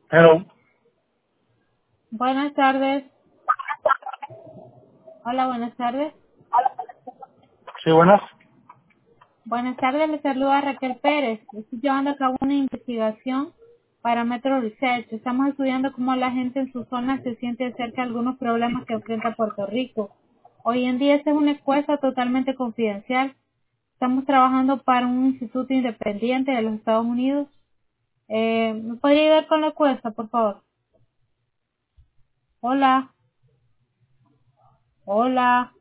Hello. Buenas tardes. Hola, buenas tardes. Sí, buenas. Buenas tardes, le saluda Raquel Pérez. Estoy llevando a cabo una investigación para Metro Research. Estamos estudiando cómo la gente en su zona se siente acerca de algunos problemas que enfrenta Puerto Rico. Hoy en día esta es una encuesta totalmente confidencial. Estamos trabajando para un instituto independiente de los Estados Unidos. ¿Me podría ayudar con la encuesta, por favor? Hola, hola.